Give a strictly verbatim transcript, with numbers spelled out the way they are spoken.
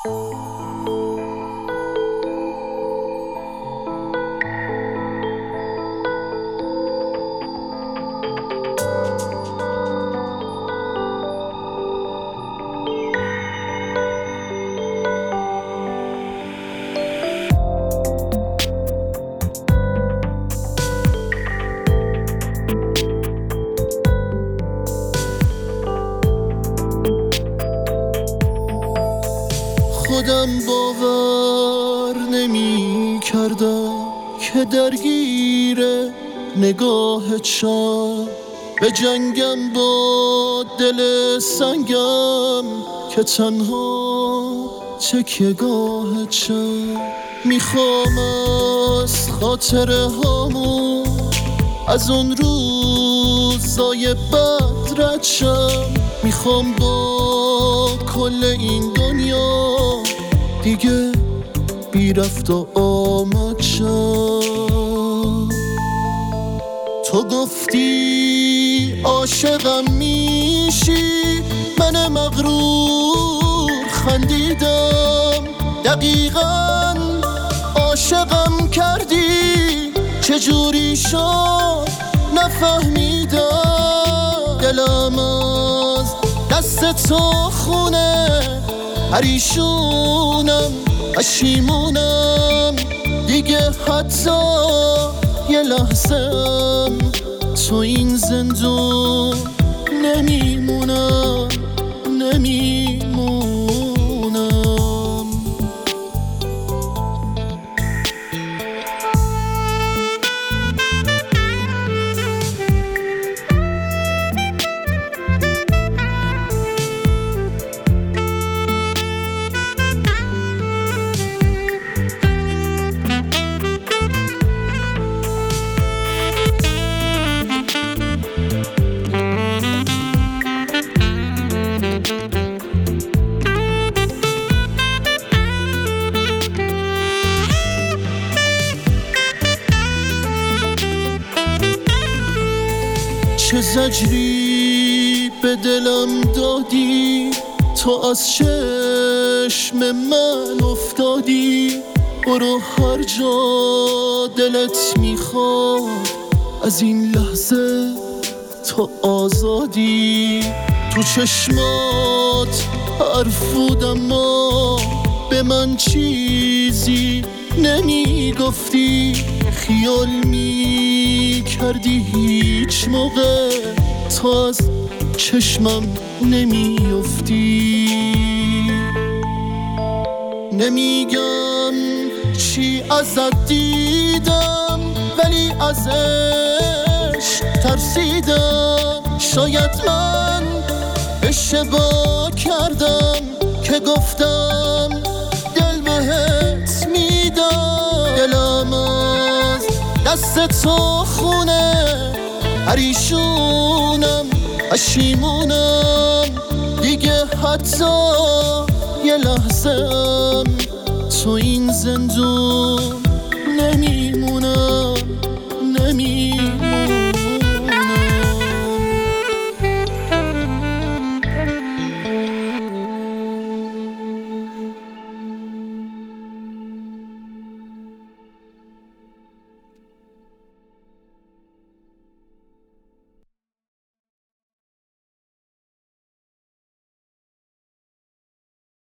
خودم باور نمی کردم که درگیر نگاه چشم به جنگم با دل سنگم که تنها تکیه گاه چشم میخوام از خاطر هامون از اون روزای بد رد شم میخوام با کل این دنیا دیگه بی رفت و آمد شم. تو گفتی عاشقم میشی، من مغرور خندیدم، دقیقاً عاشقم کردی، چجوری شد نفهمیدم. دلم از دست تو خونه، پریشونم پشیمونم، دیگه حتی یه لحظه‌ام تو این زندون نمیمونم نمیمونم. چه زجری به دلم دادی، تو از چشم من افتادی. برو هر جا دلت میخواد، از این لحظه تو آزادی. تو چشمات حرف بود اما به من چیزی نمیگفتی، خیال میکردی هیچ موقع تو از چشمم نمیافتی. نمیگم چی ازت دیدم، ولی ازش ترسیدم. شاید من اشتباه کردم که گفتم دل بهت میدم. دلم از دست تو خونه، پریشونم پشیمونم، دیگه حتی یه لحظه‌ام تو این زندون نمیمونم.